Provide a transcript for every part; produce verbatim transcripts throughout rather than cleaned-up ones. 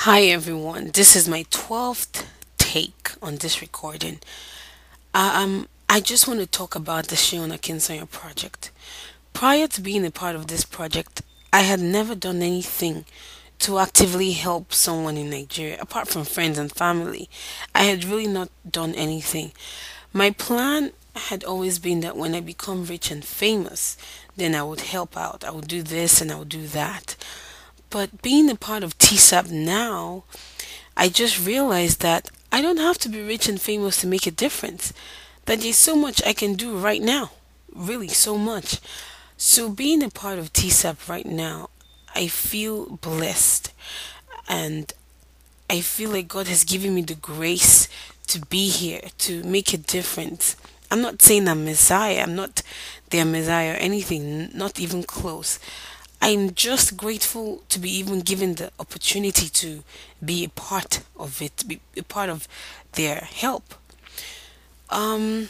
Hi everyone, this is my twelfth take on this recording. Uh, Um, I just want to talk about the Shiona Kinsanya project. Prior to being a part of this project, I had never done anything to actively help someone in Nigeria, apart from friends and family. I had really not done anything. My plan had always been that when I become rich and famous, then I would help out. I would do this and I would do that. But being a part of T S A P now, I just realized that I don't have to be rich and famous to make a difference. That there's so much I can do right now. Really, so much. So, being a part of T S A P right now, I feel blessed and I feel like God has given me the grace to be here, to make a difference. I'm not saying I'm Messiah, I'm not their Messiah or anything, not even close. I'm just grateful to be even given the opportunity to be a part of it, be a part of their help. Um,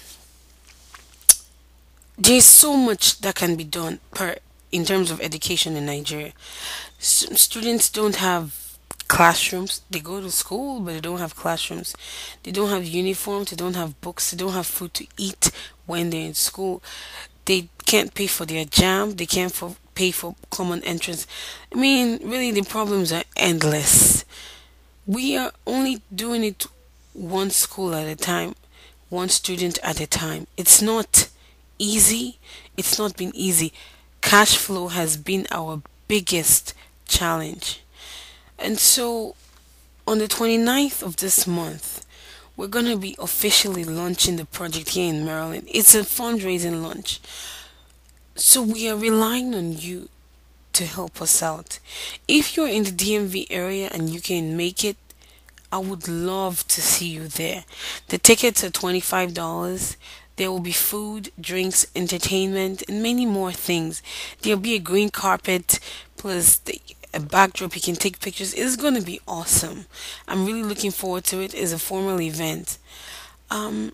there's so much that can be done per in terms of education in Nigeria. S- students don't have classrooms. They go to school, but they don't have classrooms. They don't have uniforms. They don't have books. They don't have food to eat when they're in school. They can't pay for their jam. They can't for, pay for common entrance. I mean, really, the problems are endless. We are only doing it one school at a time, one student at a time. It's not easy. It's not been easy. Cash flow has been our biggest challenge. And so on the twenty ninth of this month, we're going to be officially launching the project here in Maryland. It's a fundraising launch. So we are relying on you to help us out. If you're in the D M V area and you can make it, I would love to see you there. The tickets are twenty-five dollars. There will be food, drinks, entertainment, and many more things. There'll be a green carpet plus the, a backdrop you can take pictures. It's going to be awesome. I'm really looking forward to it. It's a formal event. Um,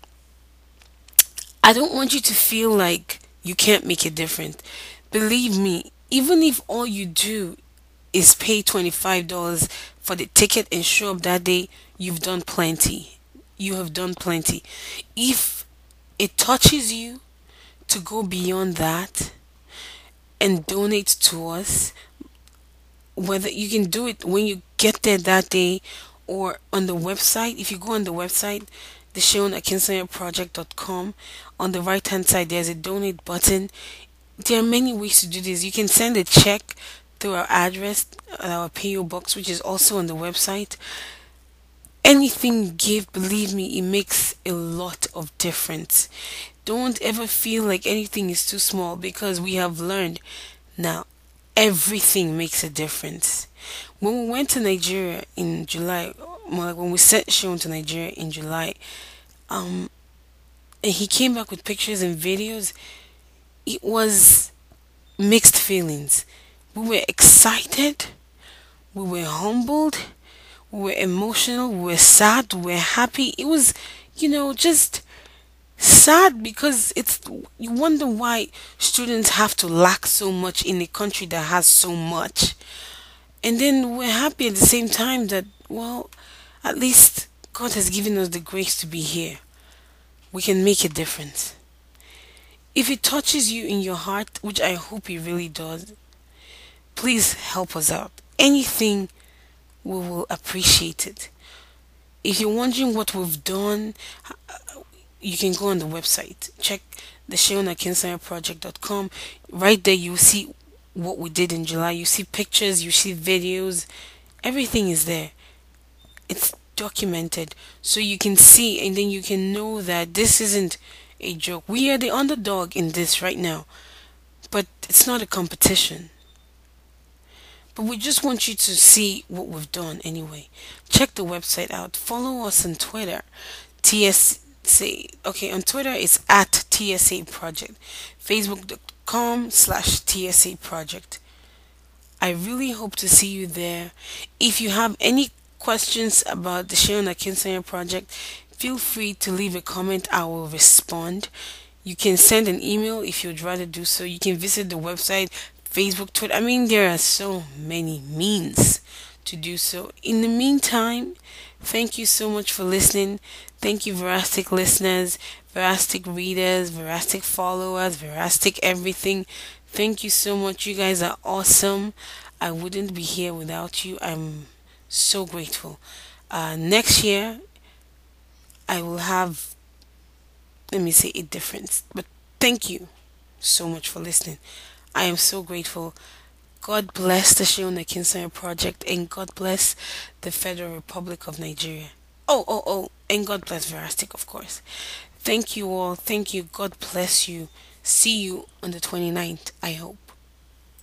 I don't want you to feel like you can't make a difference. Believe me, even if all you do is pay twenty-five dollars for the ticket and show up that day, you've done plenty. You have done plenty. If it touches you to go beyond that and donate to us, whether you can do it when you get there that day or on the website. If you go on the website, the shown at kinsanya project dot com, on the right hand side there's a donate button. There are many ways to do this. You can send a check through our address, our P O box, which is also on the website. Anything you give, believe me, it makes a lot of difference. Don't ever feel like anything is too small because we have learned now everything makes a difference. When we went to Nigeria in July, well, like when we sent Sean to Nigeria in July, um, and he came back with pictures and videos, it was mixed feelings. We were excited, we were humbled, we were emotional, we were sad, we were happy. It was, you know, just sad because it's you wonder why students have to lack so much in a country that has so much. And then we're happy at the same time that, well, at least God has given us the grace to be here. We can make a difference. If it touches you in your heart, which I hope it really does, please help us out. Anything, we will appreciate it. If you're wondering what we've done, you can go on the website. Check the Sheona Kinsanya project dot com. Right there, you'll see what we did in July. You see pictures, you see videos. Everything is there. It's documented. So you can see and then you can know that this isn't a joke. We are the underdog in this right now. But it's not a competition. But we just want you to see what we've done anyway. Check the website out. Follow us on Twitter. T S A. Okay, on Twitter it's at T S A Project. Facebook dot com slash T S A Project. I really hope to see you there. If you have any questions about the Sheona Kinsanya project, feel free to leave a comment. I will respond. You can send an email if you'd rather do so. You can visit the website, Facebook, Twitter. I mean, there are so many means to do so. In the meantime, thank you so much for listening. Thank you, Verastic listeners, Verastic readers, Verastic followers, Verastic everything. Thank you so much. You guys are awesome. I wouldn't be here without you. I'm so grateful. Uh, next year, I will have, let me say, a difference. But thank you so much for listening. I am so grateful. God bless the Shiona Kinsaya Project, and God bless the Federal Republic of Nigeria. Oh, oh, oh, and God bless Verastic, of course. Thank you all. Thank you. God bless you. See you on the twenty ninth, I hope.